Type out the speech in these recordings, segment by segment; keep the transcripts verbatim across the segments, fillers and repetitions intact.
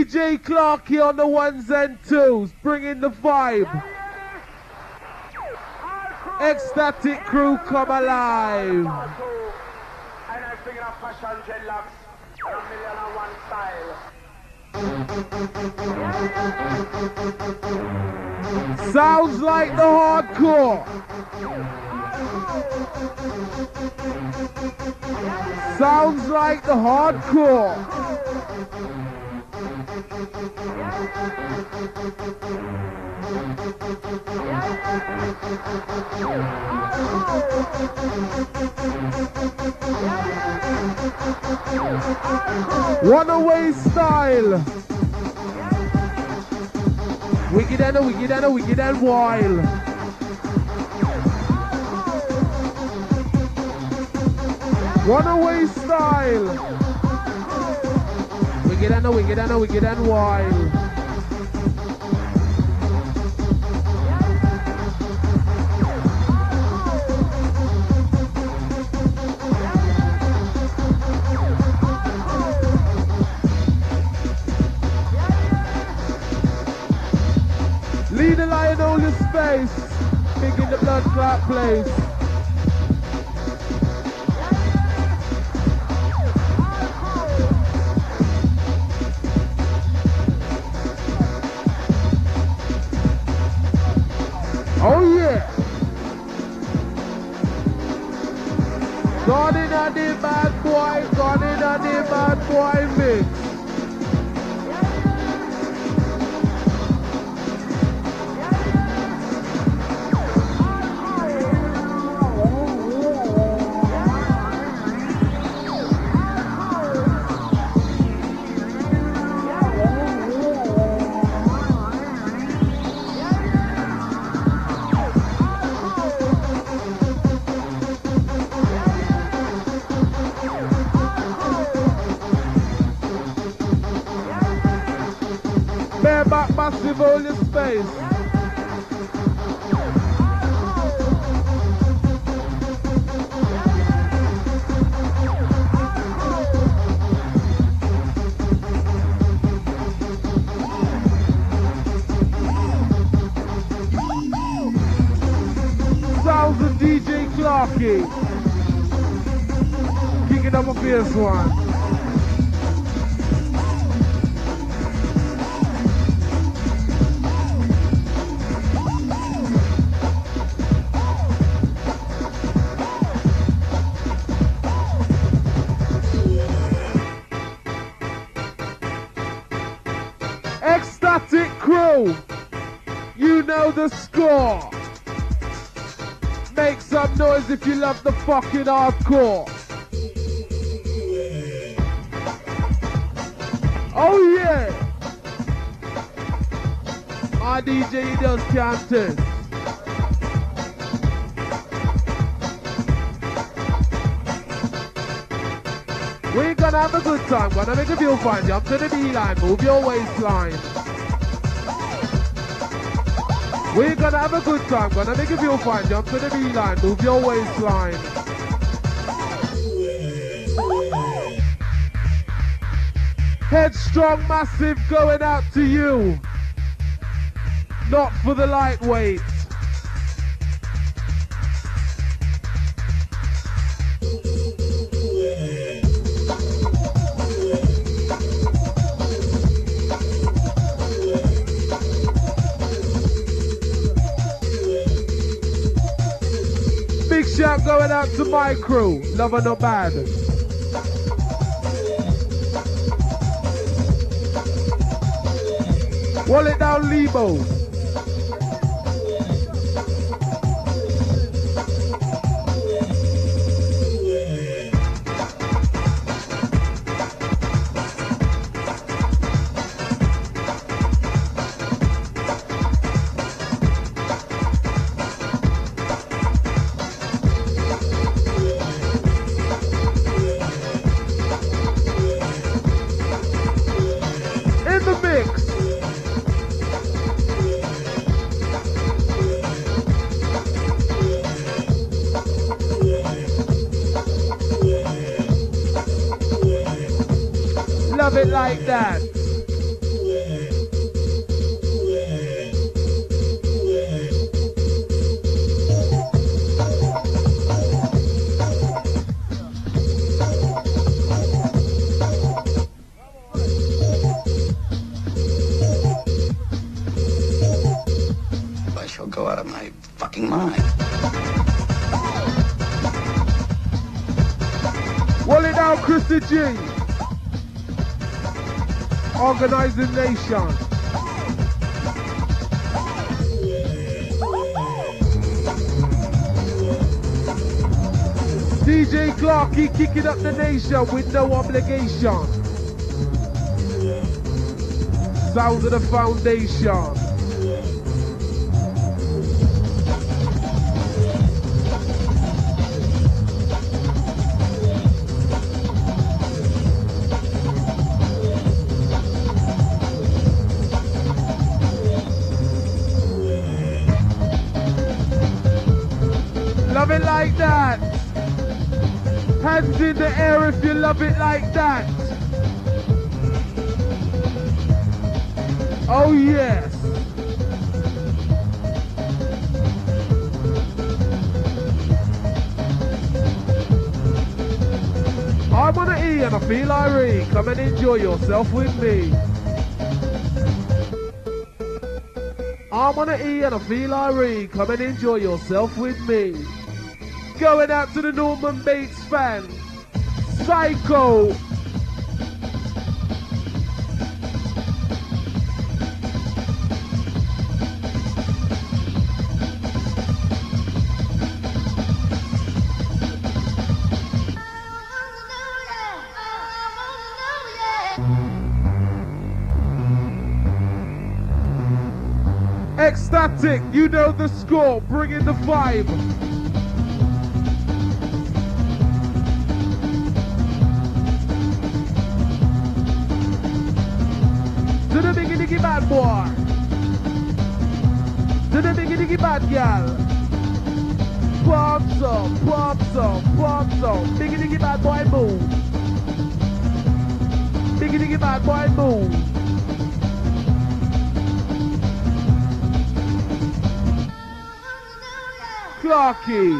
J Clarky on the ones and twos, bringing the vibe. Ecstatic crew come alive. And I'm singing a fashion dreadlocks and a million and one style. Sounds like the hardcore. Sounds like the hardcore. Runaway style. Wicked and a wicked and a wicked and wild. Runaway style. Wicked and a wicked and a wicked and wild. Lead the lion, hold your space. Big in the blood clot place. Oh yeah. Gone in on the bad boy, gone in on the bad boy mix. Bareback massive hold your space. Sounds of D J Clarky. Kicking up a fierce one. Ecstatic crew, you know the score. Make some noise if you love the fucking hardcore. Oh yeah. Our D J he does counters. We're gonna have a good time, gonna make a feel fine. Jump to the D-line, move your waistline. We're gonna have a good time, gonna make a feel fine. Jump to the D-line, move your waistline. Headstrong massive going out to you. Not for the lightweight. Big shout going out to my crew. Love or not bad. Wallet down Lebo. Love it like that. go out of my fucking mind. Roll it down, Christy G. Organizing Nation. D J Clarky kicking up the nation with no obligation. Sounds of the foundation. Love it like that. Hands in the air if you love it like that. Oh yes. I'm on an E and I feel irate. Come and enjoy yourself with me. I'm on an E and I feel irate. Come and enjoy yourself with me. Going out to the Norman Bates fan. Psycho. Ecstatic, you know the score, bring in the vibe. To the biggie diggy bad boy. To the biggie diggy bad gal. Pumps up, pumps up, pumps up. Biggie diggy bad boy move. Biggie diggy bad boy move. Clarky.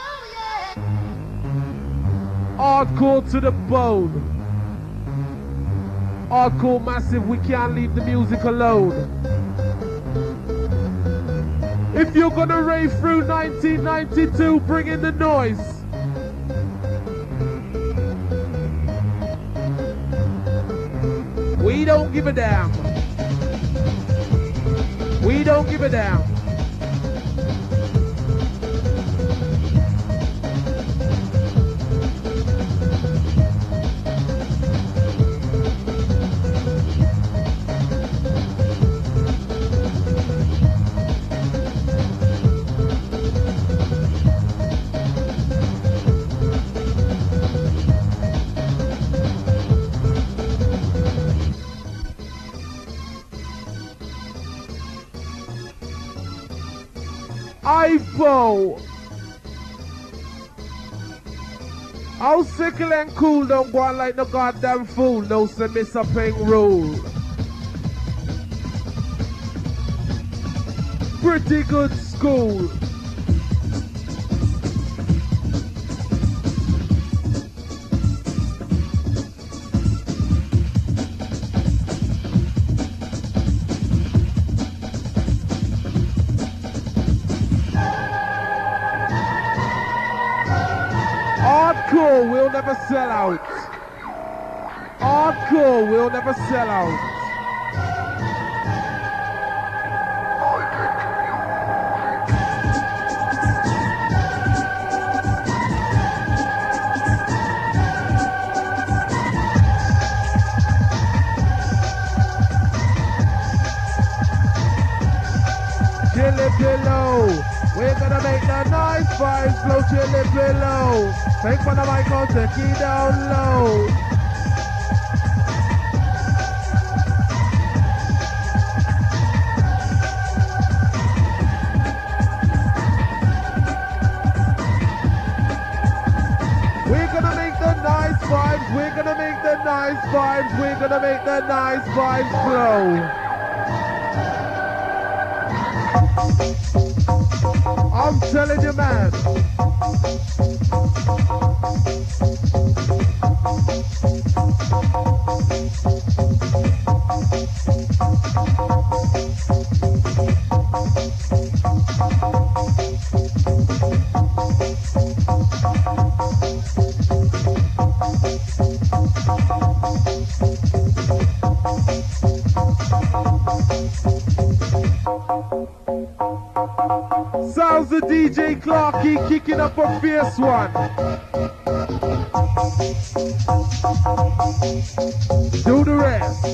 Hardcore to the bone. Hardcore massive, we can't leave the music alone. If you're gonna rave through nineteen ninety-two, bring in the noise. We don't give a damn. We don't give a damn. Ivo. How sickle and cool, don't go on like no goddamn fool. No say miss a paying rule. Pretty good school. Hardcore will never sell out. Hardcore will never sell out. Chili pillow. We're gonna make the nice vibes flow, chili pillow. Take for the mic, I'll take you down low. We're gonna make the nice vibes, we're gonna make the nice vibes, we're gonna make the nice vibes flow. I'm telling you, man. Sounds the D J Clarky kicking up a fierce one. Do the rest.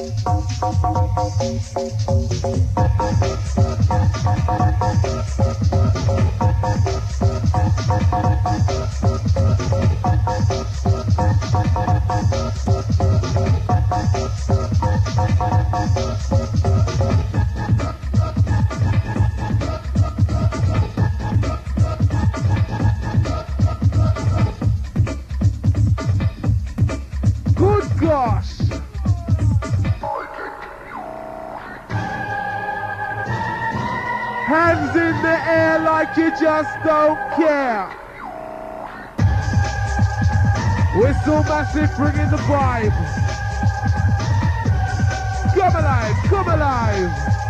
Hands in the air like you just don't care. Whistle Massive bringing the vibe. Come alive, come alive.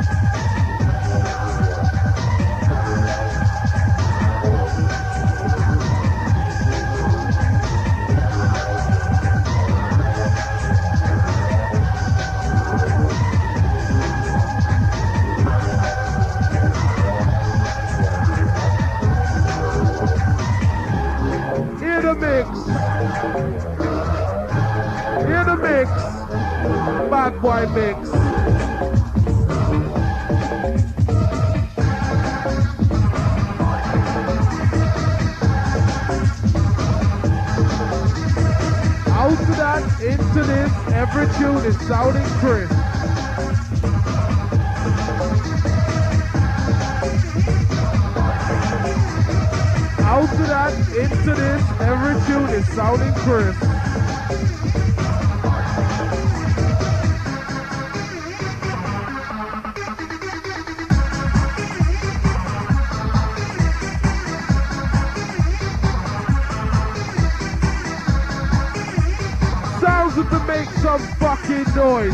Mix. In the mix. Bad boy mix. Out to that, into this, every tune is sounding crisp. Out to that, into this, every tune is sounding crisp. Sounds of to make some fucking noise.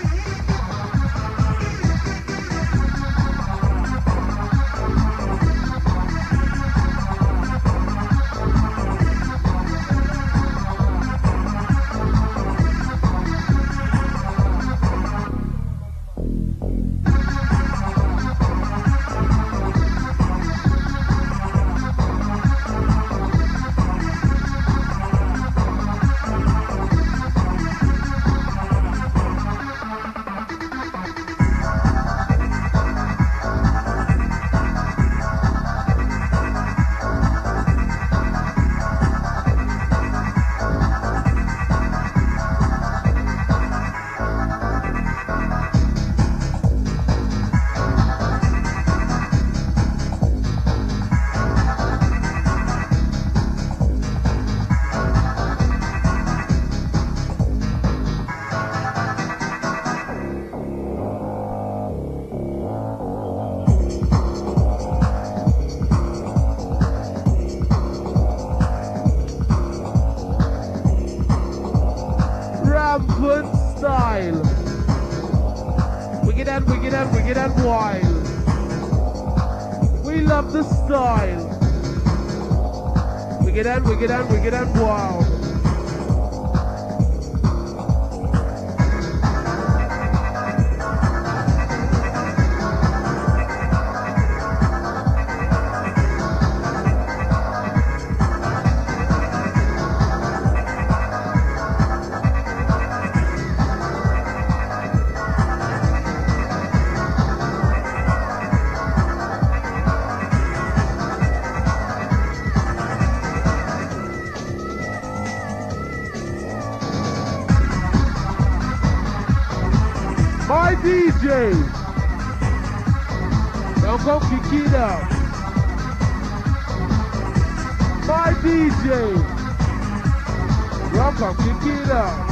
Style. Wicked and wicked and wicked and wild. We love the style. Wicked and wicked and wicked and wild. My D J, don't go kick it out. My D J, don't go kick it out.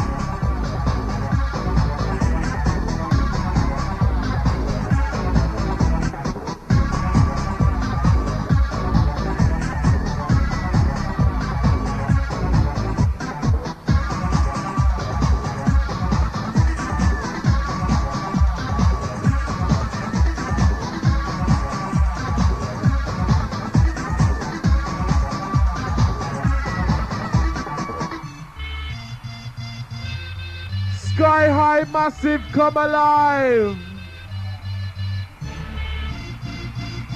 Sky High Massive, come alive!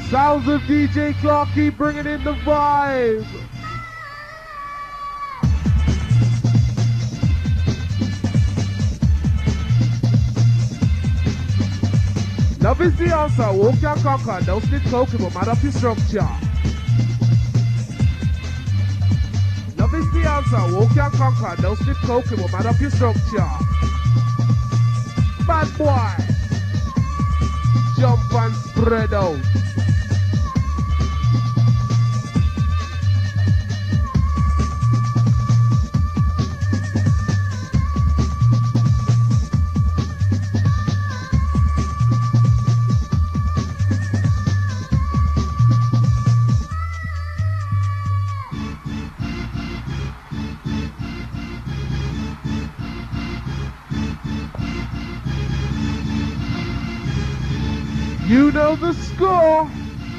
Sounds of D J Clark, keep bringing in the vibe. Love is the answer, walk and conquer, no slip coke, but mad up your structure. Love is the answer, walk and conquer, no slip coke, but mad up your structure. Bad boy, jump and spread out. You know the score.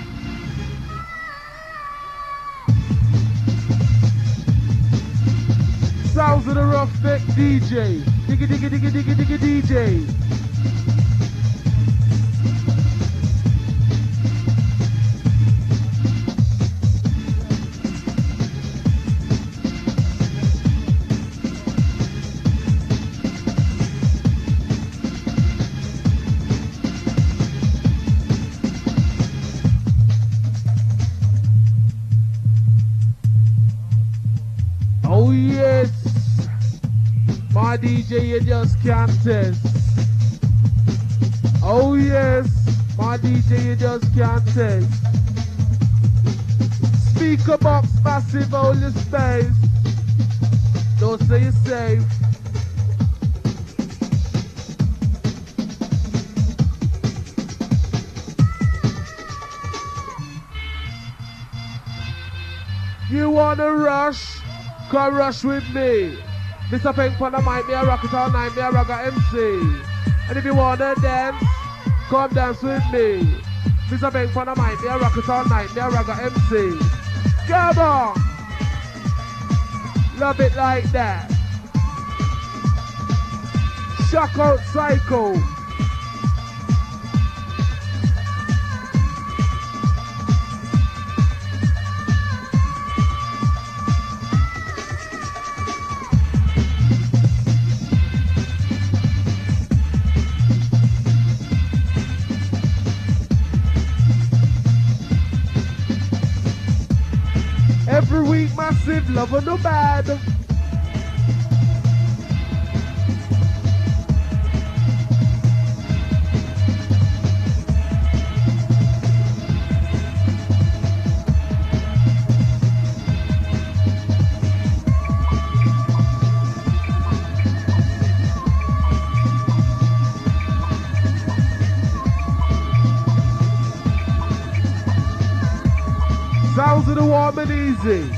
Sounds of the rough neck D J. Digga digga digga digga digga D J. Oh yes, my D J you just can't test. Oh yes, my D J you just can't test. Speaker box massive, hold your space. Don't say you're safe. You wanna rush? Come rush with me. Mister Pink Panda might be a rocket all night, me a rocker M C. And if you wanna dance, come dance with me. Mister Pink Panda might be a rocket all night, me a rocker M C. Come on. Love it like that. Shock out Psycho. Every week, massive love or no bad. Sounds of the warm and easy.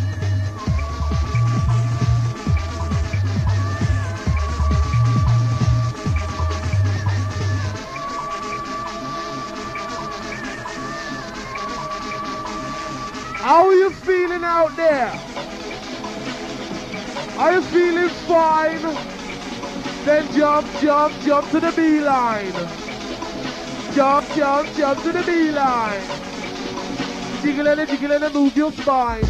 How are you feeling out there? Are you feeling fine? Then jump, jump, jump to the beeline. Jump, jump, jump to the beeline. Jiggle and jiggle and move your spine.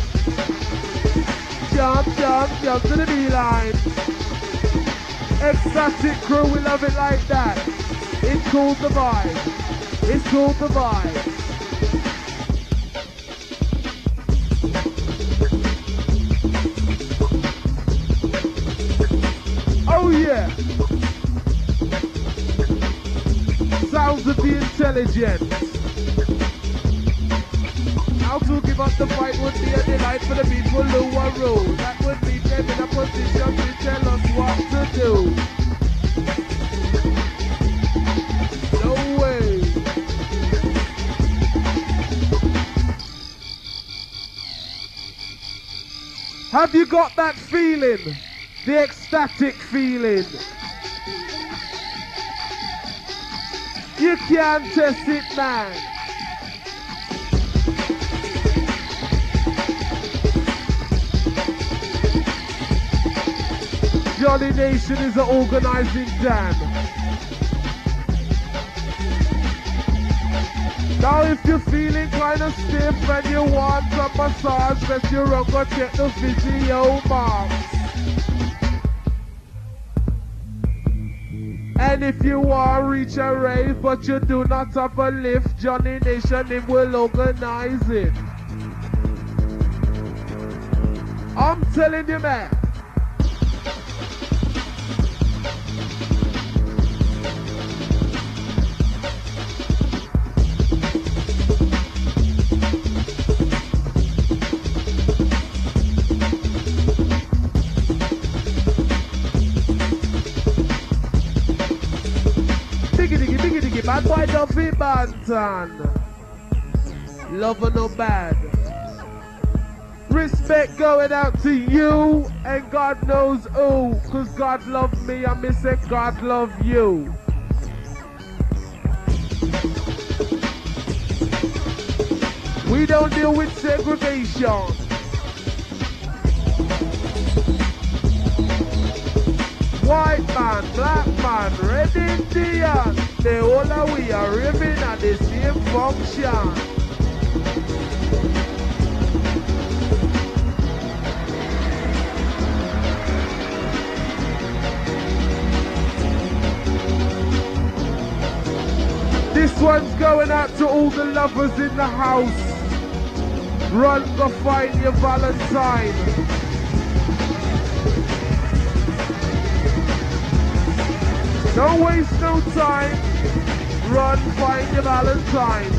Jump, jump, jump to the beeline. Ecstatic crew, we love it like that. It's called the vibe. It's called the vibe. Oh yeah. Sounds of the intelligent. How to give up the fight would be a delight for the people who are rude. That would be them in a position to tell us what to do. No way. Have you got that feeling? The ecstatic feeling. You can't test it, man. Johnny Nation is an organizing Dan. Now if you're feeling kinda stiff and you want some massage, best you run go check the physio marks. And if you want reach a rave but you do not have a lift, Johnny Nation him will organize it. I'm telling you, man. Bad boy Duffy Banton. Love or no bad. Respect going out to you and God knows who. Cause God love me and me say God love you. We don't deal with segregation. White man, black man, red Indian. The whole of we are raving at the same function. This one's going out to all the lovers in the house. Run, go find your Valentine. Don't waste no time. Run, find your Valentine.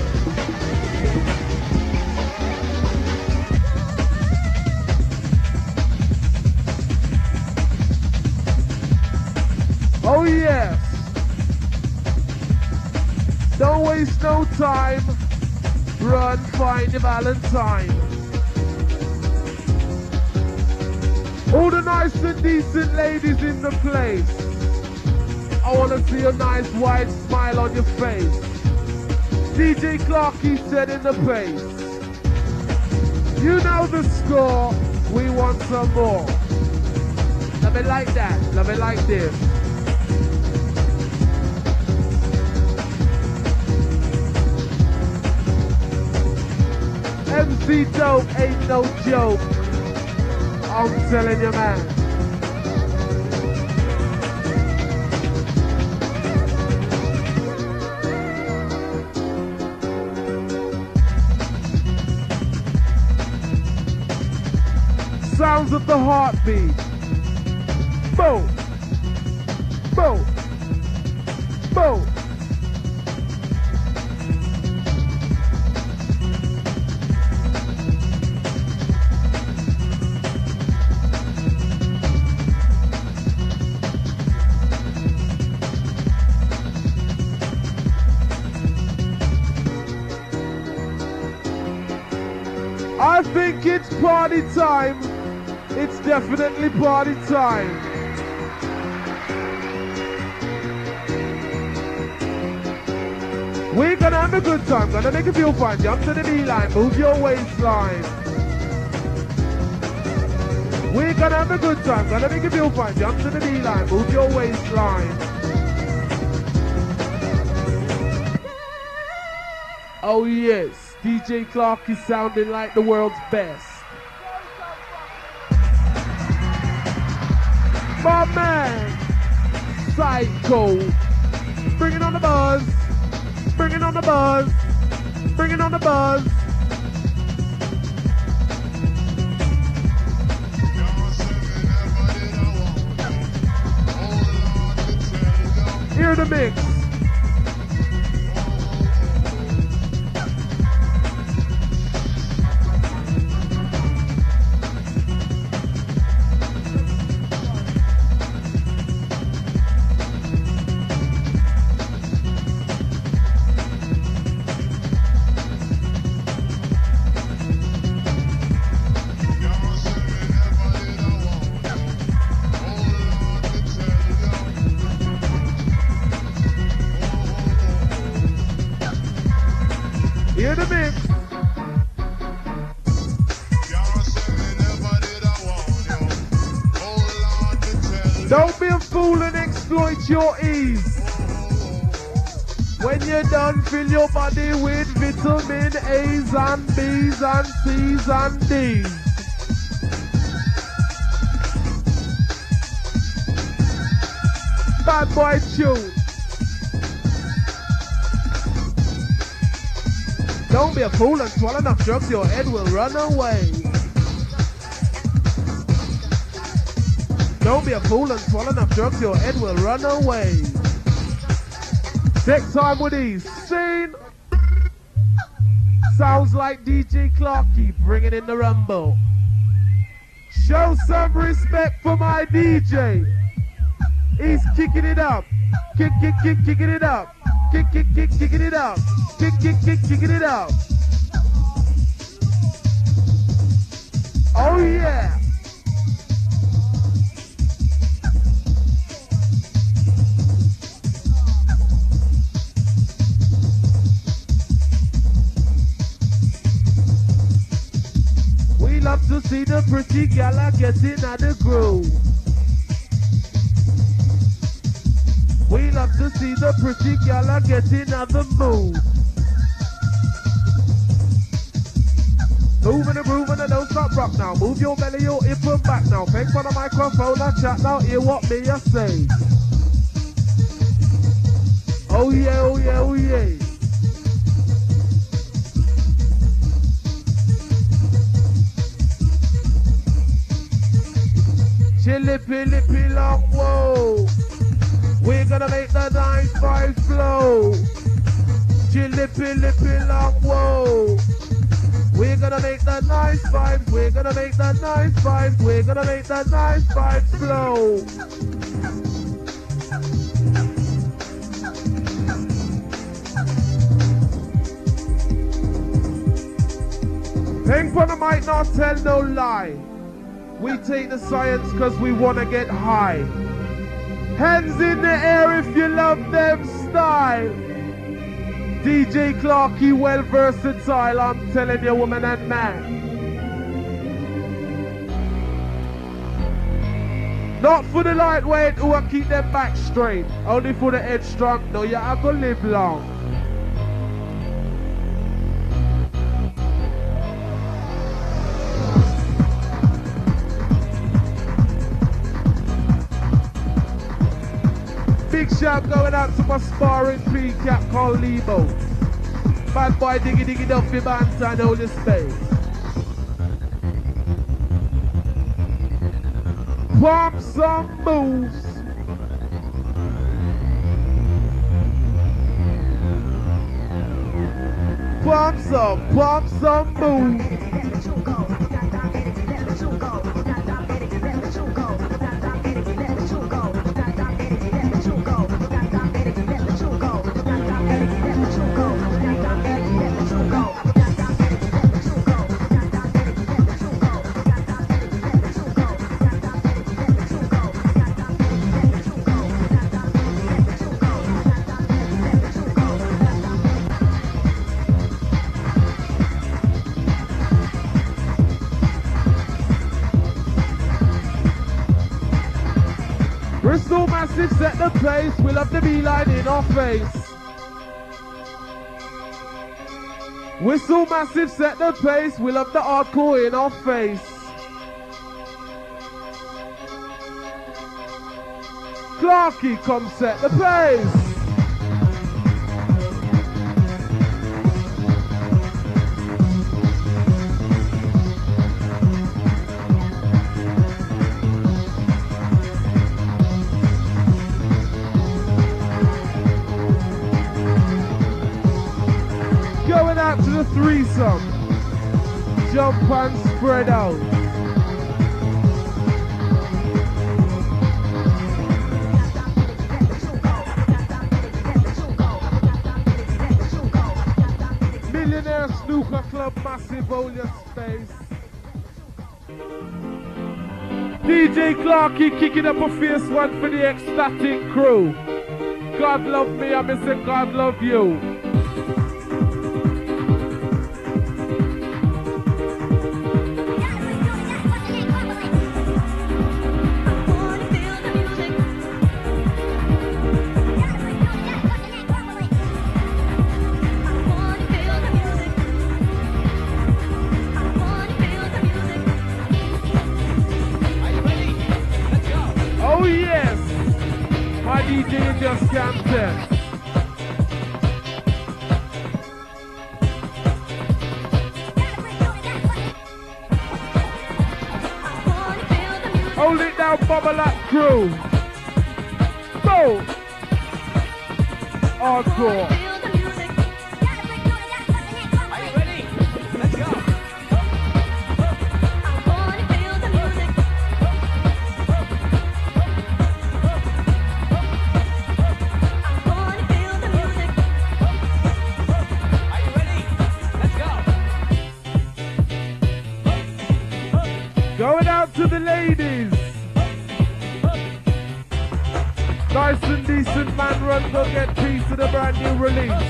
Oh yes. Don't waste no time. Run, find your Valentine. All the nice and decent ladies in the place. I wanna see a nice wide smile on your face. D J Clarky said in the place. You know the score, we want some more. Love it like that, love it like this. M C Dope ain't no joke. I'm telling you, man. Sounds of the heartbeat. Boom. Boom. Boom. I think it's party time. It's definitely party time. We're gonna have a good time, gonna make you feel fun. Jump to the D-line, move your waistline. We're gonna have a good time, gonna make you feel fun. Jump to the D-line, move your waistline. Oh yes, D J Clark is sounding like the world's best. My man, Psycho, bringing on the buzz, bringing on the buzz, bringing on the buzz. Hear the mix. Hear the mix. Don't be a fool and exploit your ease. When you're done, fill your body with vitamin A's and B's and C's and D's. Bad boy tune. Don't be a fool and swallow enough drugs, your head will run away. Don't be a fool and swallow enough drugs, your head will run away. Take time with these. Scene. Sounds like D J Clarky bringing in the rumble. Show some respect for my D J. He's kicking it up. Kick, kick, kick, kicking it up. Kick, kick, kick, kicking it up. Kick, kick, kick, kicking it up. Oh yeah. We love to see the pretty gala getting at the groove. We love to see the pretty gala getting at the mood. Moving and grooving and don't stop rock now. Move your belly, your hip and back now. Thanks for the microphone and chat now. Hear what me I say. Oh yeah, oh yeah, oh yeah. Chilly pilly pillow, whoa. We're gonna make the nice vibe flow. Chilly pilly pillow, whoa. We're gonna make the nice vibes. We're gonna make the nice vibes. We're gonna make the nice vibes flow. Pink on the mic, not tell no lie. We take the science cause we wanna get high. Hands in the air if you love them style. D J Clarky, well versatile, I'm telling you, woman and man. Not for the lightweight who will keep them back straight. Only for the head strong, no, you have to live long. Big shout going out to my sparring pre-cap called Lebo. Bad boy diggy diggy duffy bands and all the space. Pump some moves. Pump some, pump some moves. Bristol Massive set the pace, we'll have the beeline in our face. Whistle Massive set the pace, we'll have the hardcore in our face. Clarky, come set the pace. To the threesome, jump and spread out. Millionaire Snooker Club, massive hold your space. D J Clarky kicking up a fierce one for the ecstatic crew. God love me, I miss it, God love you. down, bubble that crew. Go! Hardcore. Are you ready? Let's go. Are you ready? Let's go. Going out to the ladies. Nice and decent man, run, go get peace of the brand new release.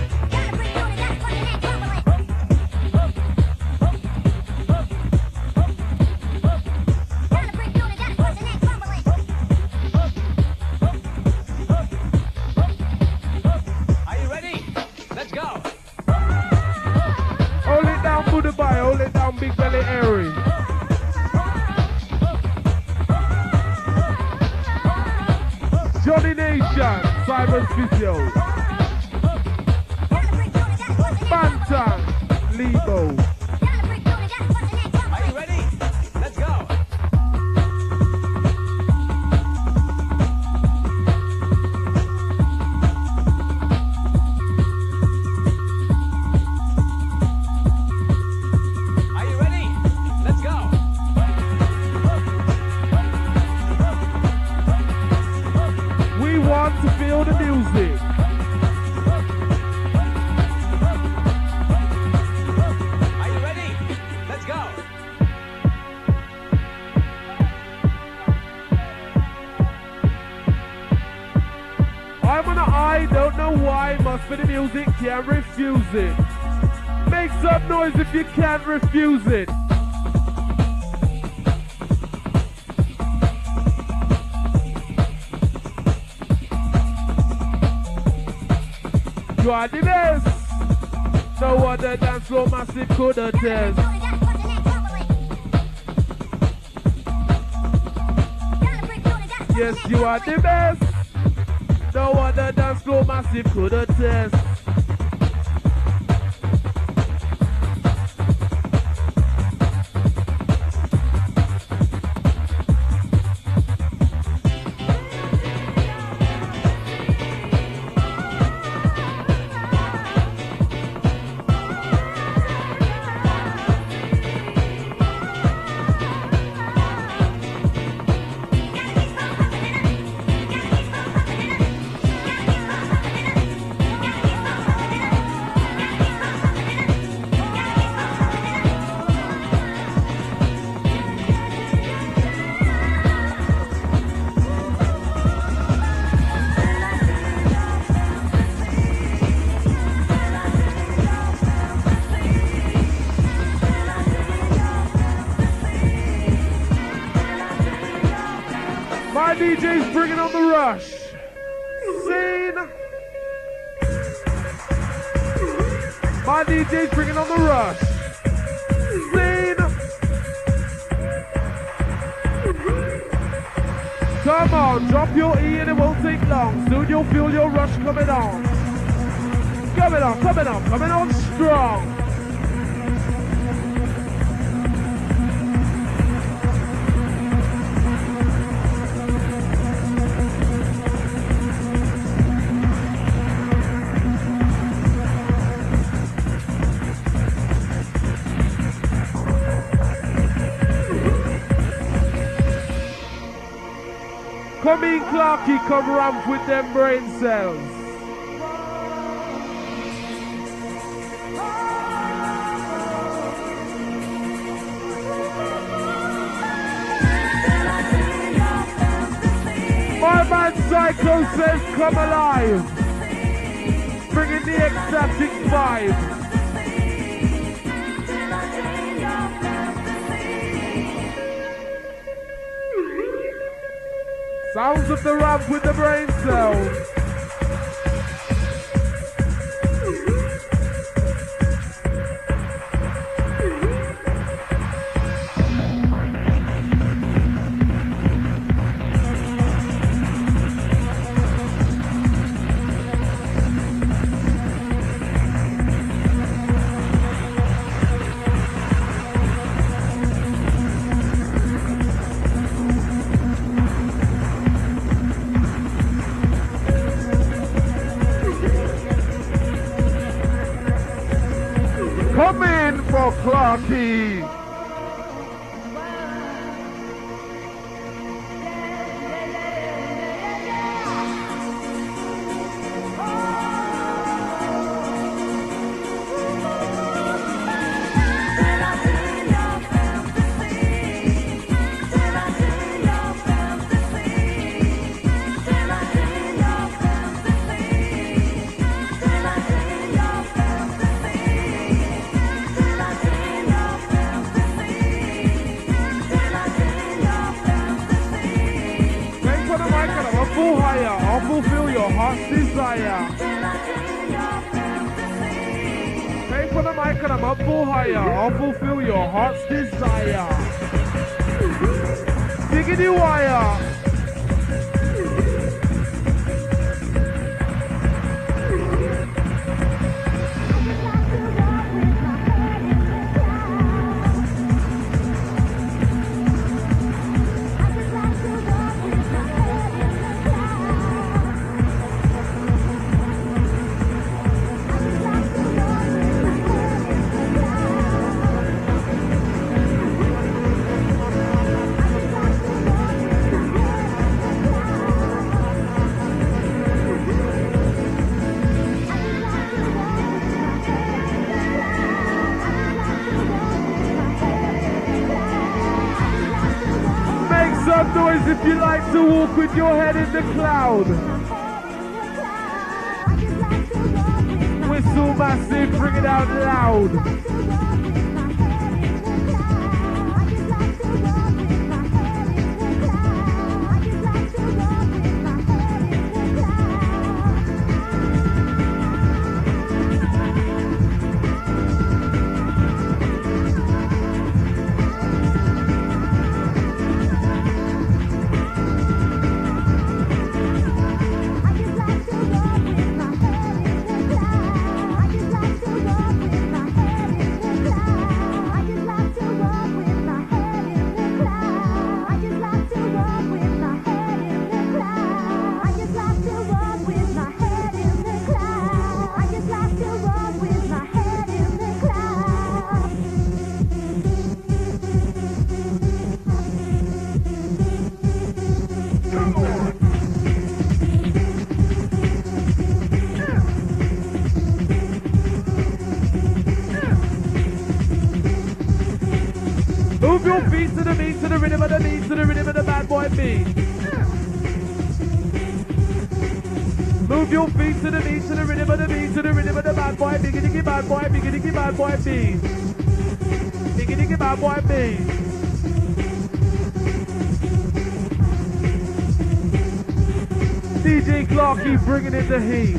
Are you ready? Let's go. Hold it down, Buddha Boy, hold it down, Big Belly Airy. Johnny Nation, Simon Physio, Bantan, Lebo. Are you ready? Let's go. Are you ready? Let's go. We want to feel the music. Are you ready? Let's go. I'm on an I, don't know why, must be the music, can't refuse it. Make some noise if you can't refuse it. You are the best. No other dance floor massive could attest. Yes, you are the best. No other dance floor massive could attest. My D J's bringing on the rush. Scene. My D J's bringing on the rush. Scene. Come on, drop your E and it won't take long. Soon you'll feel your rush coming on. Coming on, coming on, coming on strong. Come in, Clarky, come ramp with them brain cells. My man Psycho says come alive. Bringing the ecstatic vibe. Sounds of the ramp with the brain cells. Come in for Clarky. Fulfill your heart's desire. Pay for the mic and I'm up full higher. I'll fulfill your heart's desire. Diggity wire. If you like to walk with your head in the cloud, whistle massive, bring it out loud. To the beat, to the rhythm of the beat, to the rhythm of the bad boy beat. Move your feet to the beat, to the rhythm of the beat, to the rhythm of the bad boy, biggie diggy bad boy, biggie diggy bad boy beat. Biggie diggy bad boy beat. D J Clarky bringing in the heat.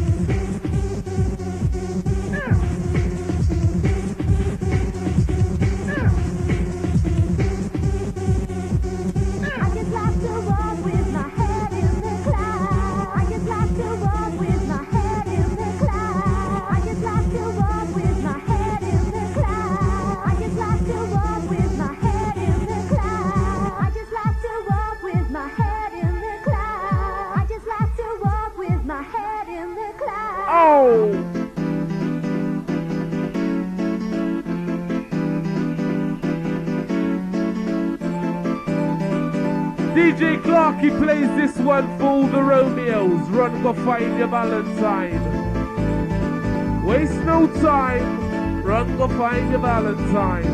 D J Clarky plays this one for all the Romeos. Run, go find your Valentine. Waste no time. Run, go find your Valentine.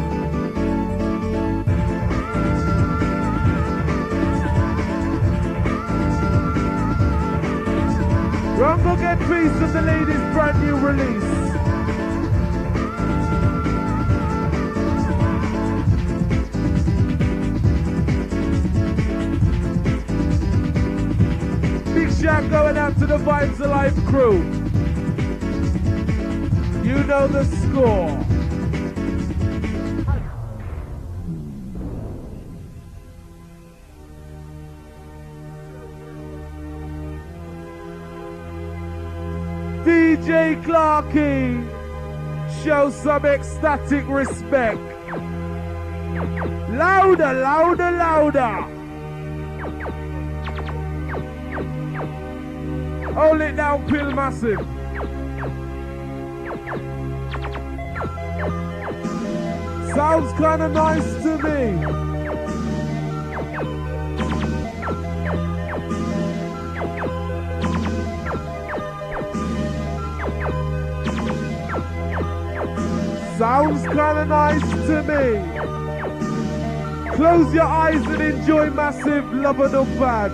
Run, go get peace of the ladies' brand new release. Shout going out to the Vibes Alive crew. You know the score. D J Clarky, show some ecstatic respect. Louder, louder, louder. Hold it down, Pill Massive. Sounds kinda nice to me. Sounds kinda nice to me. Close your eyes and enjoy massive love of the bad.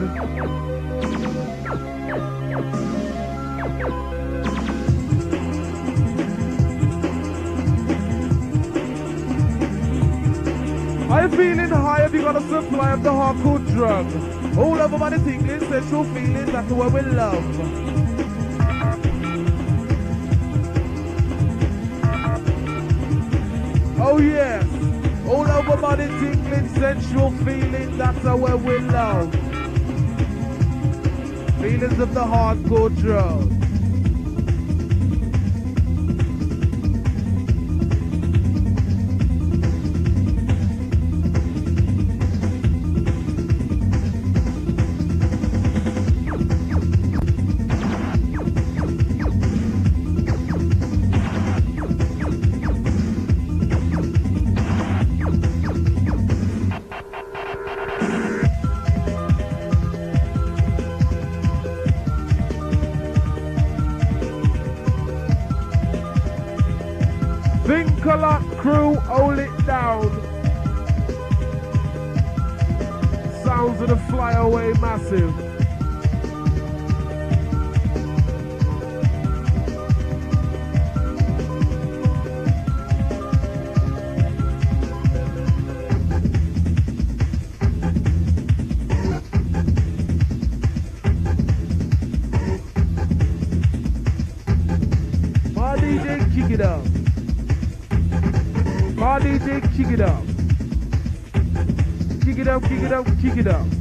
Are you feeling high? Have you got a supply of the hardcore drug? All over by the tingling, sexual feelings, that's what we love. Oh yes, all over by the tingling, sensual feelings, that's how we love. Feelings of the hardcore drug. Color crew, hold it down. Sounds of the flyaway massive. My D J, kick it up. My D J, kick it up. Kick it up, kick it up, kick it up.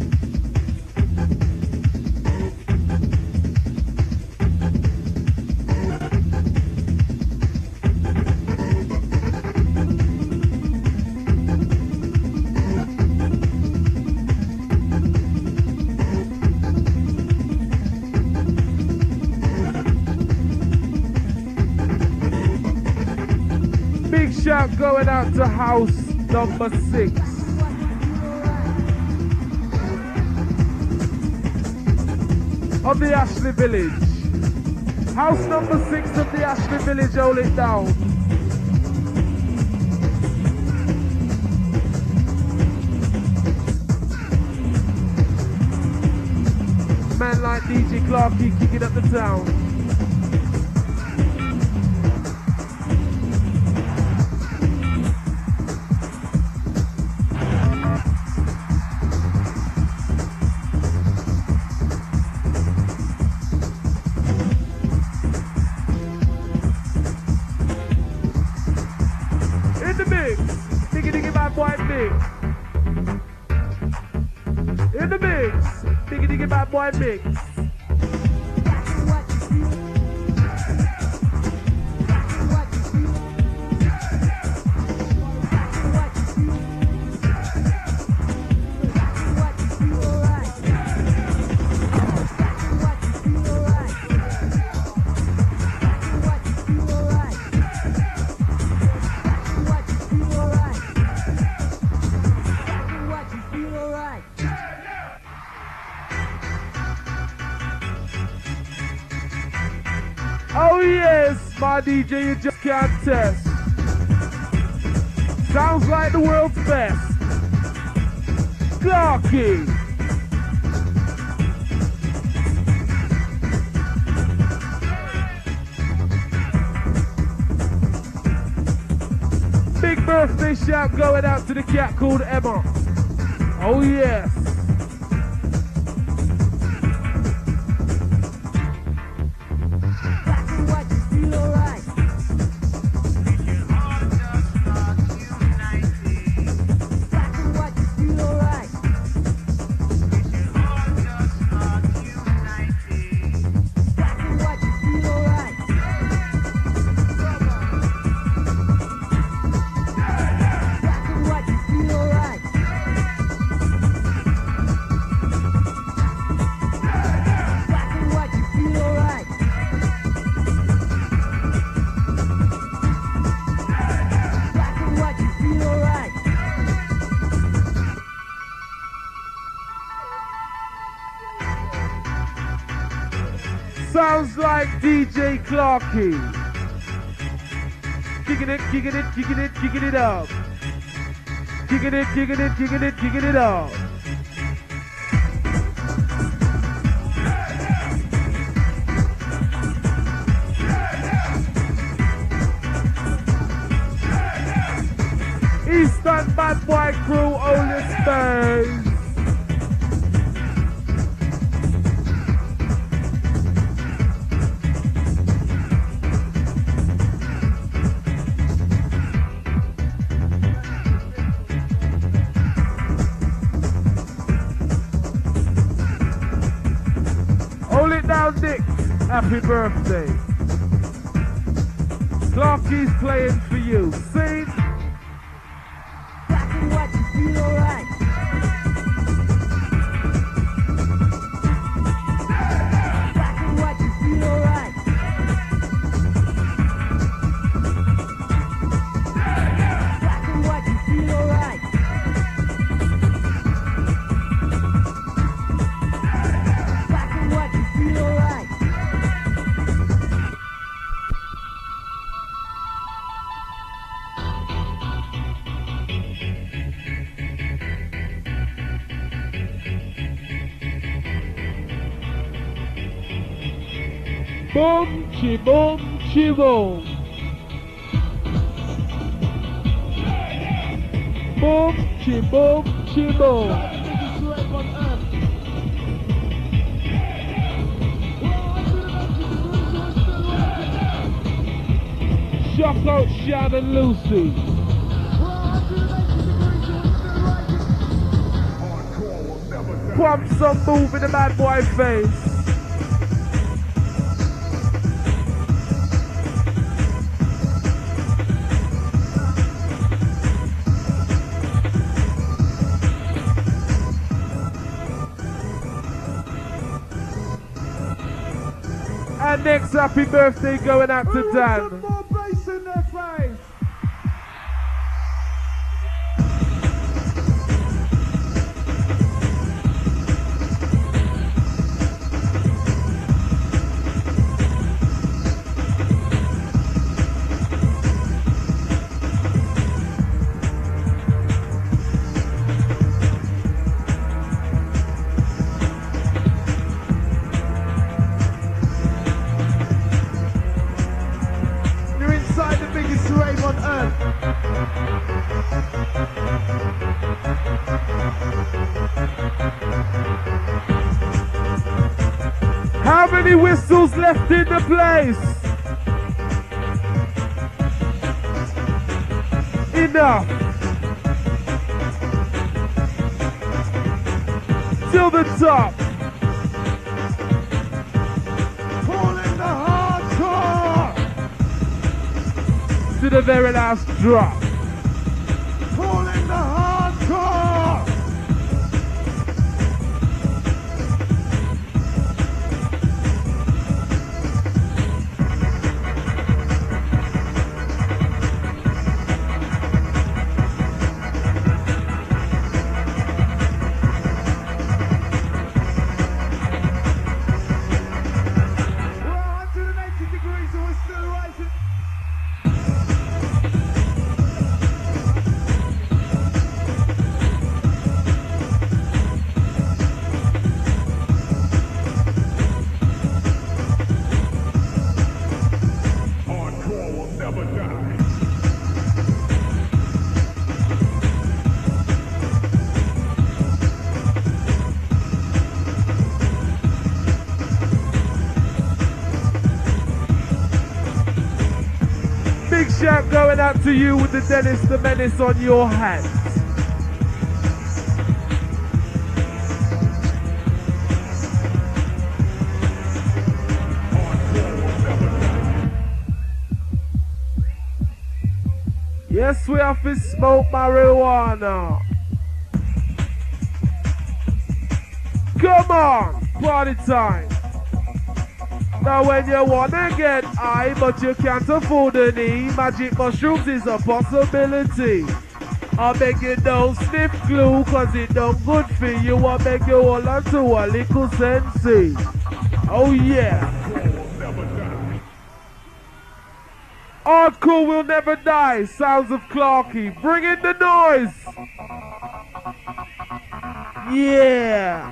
Big shout going out to house number six. Of the Ashley Village. House number six of the Ashley Village, hold it down. Man like D J Clarky kicking up the town. In the mix, diggy diggy bad boy mix. Oh yes, my D J, you just can't test. Sounds like the world's best. Clarky. Big birthday shout going out to the cat called Emma. Oh yes. like D J Clarky. Kicking it, kicking it, kicking it, kicking it up. Kicking it, kicking it, kicking it, kicking it up. Eastern Bad Boy Crew, Holy Space. Hold it down, Dick. Happy birthday. Clarky's playing for you. See? Black and white, you feel alright. Black and white, you feel alright. Black and white, you feel alright. Black and white, you feel alright. Boom, chi boom, chi boom. Boom, chi boom, chi boom. Shock out Shannon Lucy. Pump some move in the bad boy face. And next happy birthday going out to Dan. Some more bass in their face. How many whistles left in the place? Enough. Till the top. Calling the hardcore. To the very last drop. Calling the hardcore. Shout going out to you with the Dennis the Menace on your hat. Yes, we have to smoke marijuana. Come on, party time. Now when you wanna get high but you can't afford any, magic mushrooms is a possibility. I beg you don't sniff glue cause it don't good for you. I beg you all onto a little sensei. Oh yeah. Hardcore will never die. Sounds of Clarky. Bring in the noise. Yeah.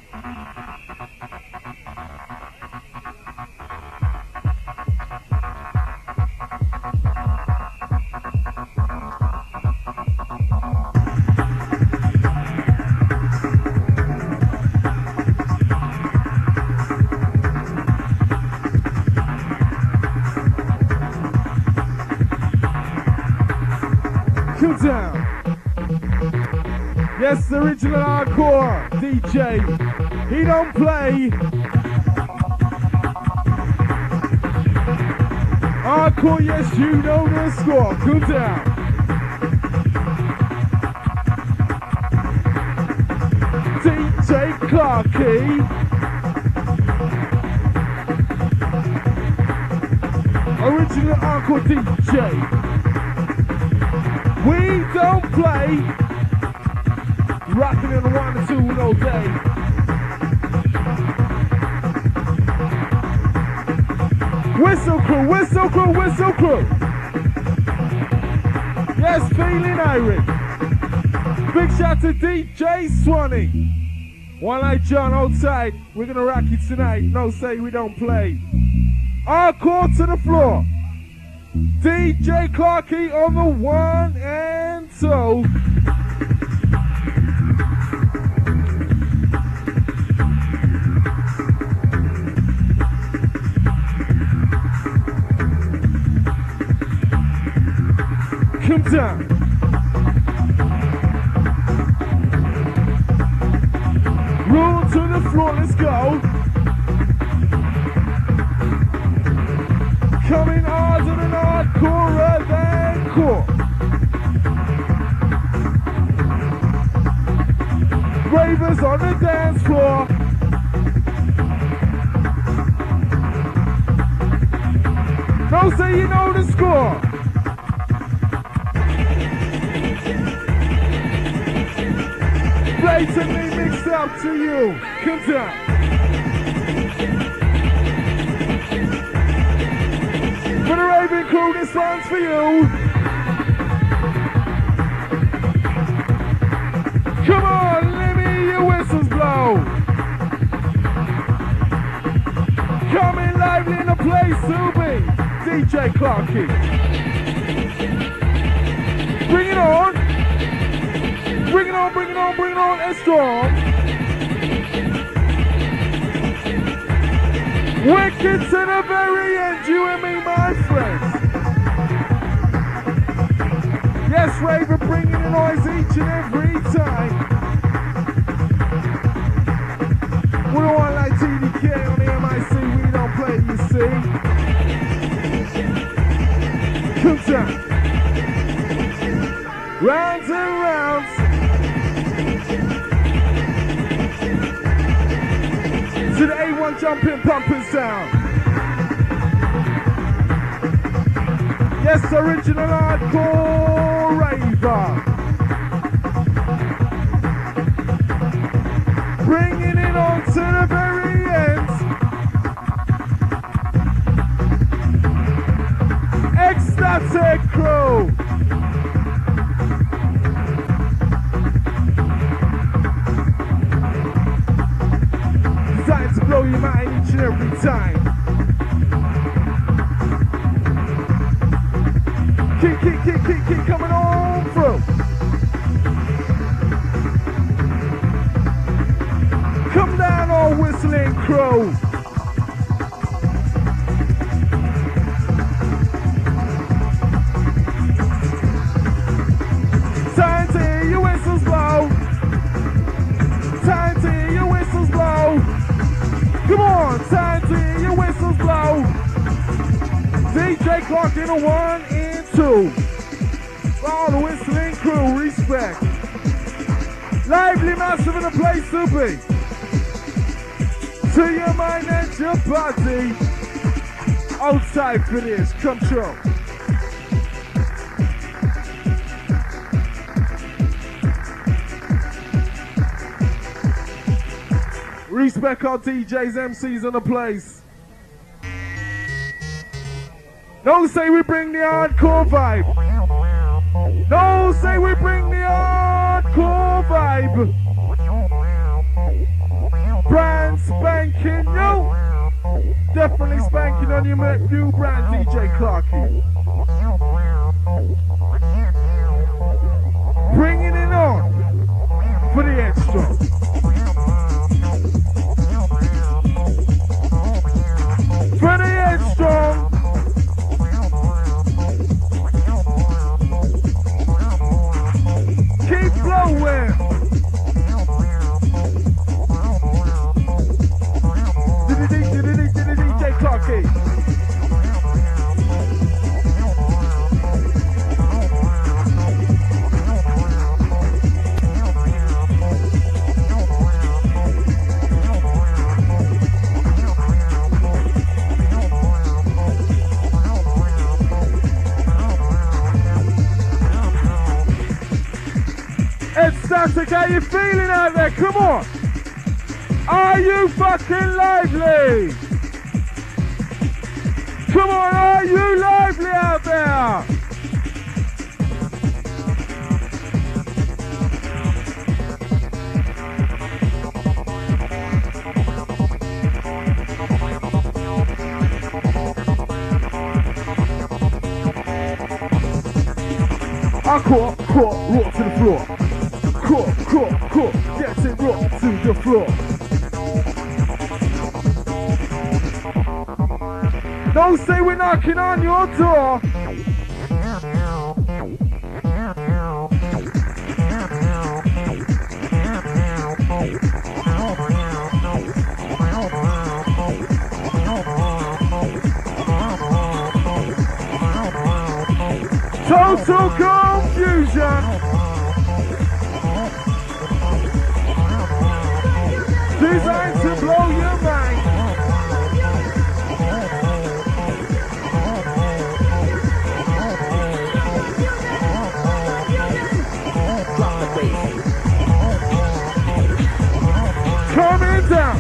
Cool down. Yes, the original hardcore D J. He don't play. Hardcore, yes, you know the score. Cool down. D J Clarky. Original hardcore D J. We don't play. Rocking in the one and two all day. Whistle crew, whistle crew, whistle crew. Yes, feeling Irish. Big shout to D J Swanee. One like John outside. We're gonna rock it tonight. No say we don't play. Hardcore to the floor. D J Clarky on the one and two. Come down. Roll to the floor, let's go. Coming harder than hardcore than core. Ravers on the dance floor. Don't say you know the score. Blatantly mixed up to you. Come down. For the Raven crew, this one's for you. Come on, let me hear your whistles blow. Coming lively in the place to be D J Clarky. Bring it on. Bring it on, bring it on, bring it on, and strong. Wicked to the very end, you and me, my friends. Yes, Raven, bringing the noise each and every time. We don't want like T D K on the M I C, we don't play, you see. Come down. Rounds and rounds. To the A one jumping, pumping sound. Yes, original hardcore raver. Bringing it on to the very end. Ecstatic crew. To blow your mind each and every time. Keep, keep, keep, keep, keep coming on through. Come down, all whistling crow. Time to hear your whistles blow. Time to hear your whistles blow. Come on, time to hear your whistles blow. D J Clark in a one and two. For all the whistling crew, respect. Lively, massive in the place to be. To your mind and your body. Outside for this, come true. Respect our D Js, M Cs in the place. Don't say we bring the hardcore vibe. Don't say we bring the hardcore vibe. Brand spanking new. Definitely spanking on your new brand, D J Clarky. Bringing it on for the extra. For the extra. Keep blowing. D J Clarky. Ecstatic, how you feeling out there? Come on! Are you fucking lively? Come on, are you lively out there? I caught, caught, raw to the floor. Caught, caught, caught, gets it raw to the floor. Don't say we're knocking on your door. Total confusion. Designed to blow your mind. Coming down.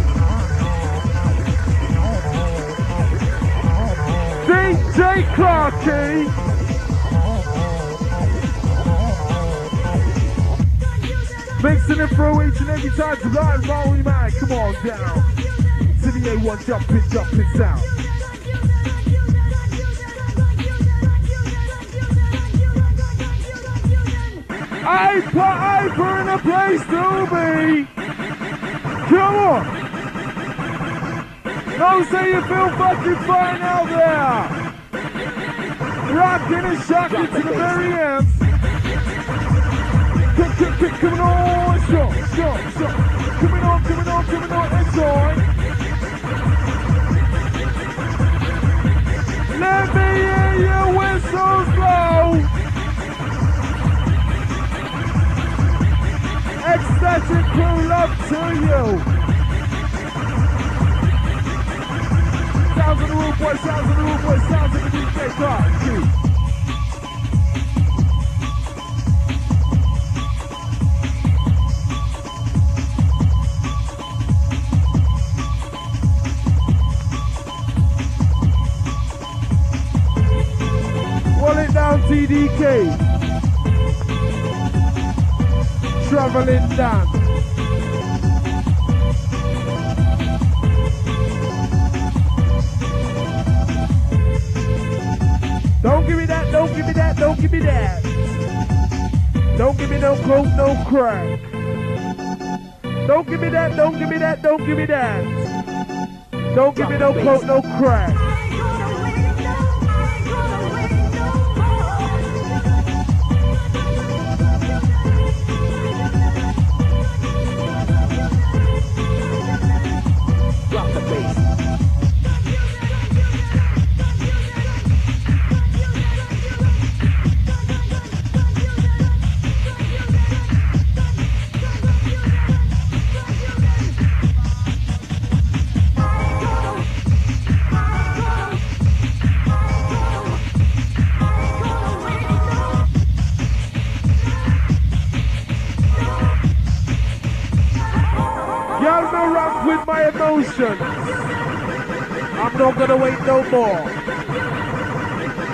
D J Clarky. Mixing it through each and every time to live rolling man. Come on down. To the A one jumping, jumping sound. Hyper, hyper in a place to be. Come on! Don't say you feel fucking fine out there! Rocking and shocking to the very end! Kick, kick, kick, coming on, shot, shot, shot! Coming on, coming on, coming on, enjoy! Let me hear your whistles blow! Ecstatic crew, love to you. Sounds of the rude boy, sounds of the rude boy, sounds of the D J Clarky. Roll it down, T D K. Traveling down. Don't give me that, don't give me that, don't give me that. Don't give me no coke, no crack. Don't give me that, don't give me that, don't give me that. Don't give me no coke, no crack. I'm not gonna wait no more.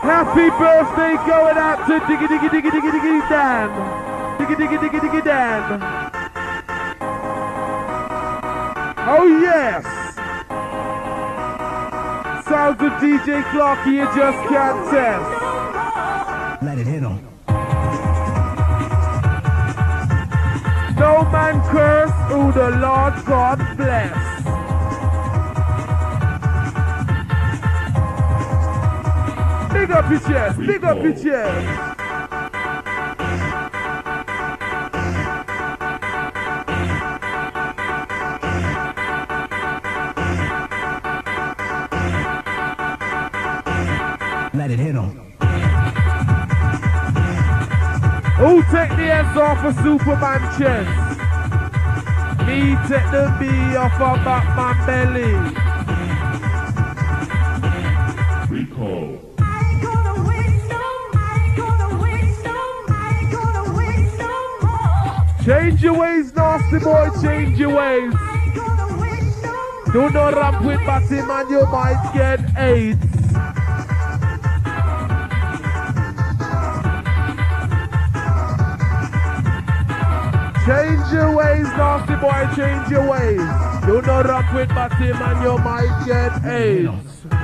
Happy birthday going out to Diggy Diggy Diggy Diggy Diggy Dan. Diggy Diggy Diggy Diggy Dan. Oh yes. Sounds of D J Clarky, you just can't test. Let it hit him. No man curse who the Lord God bless. Big up your chest, big up your chest. Let it hit him. Who take the S off of Superman chest? Me take the B off of Batman belly. Recall. Change your ways, nasty boy, change your ways. Do not ramp with Batman, you might get AIDS. Change your ways, nasty boy, change your ways. Do not ramp with Batman, you might get AIDS.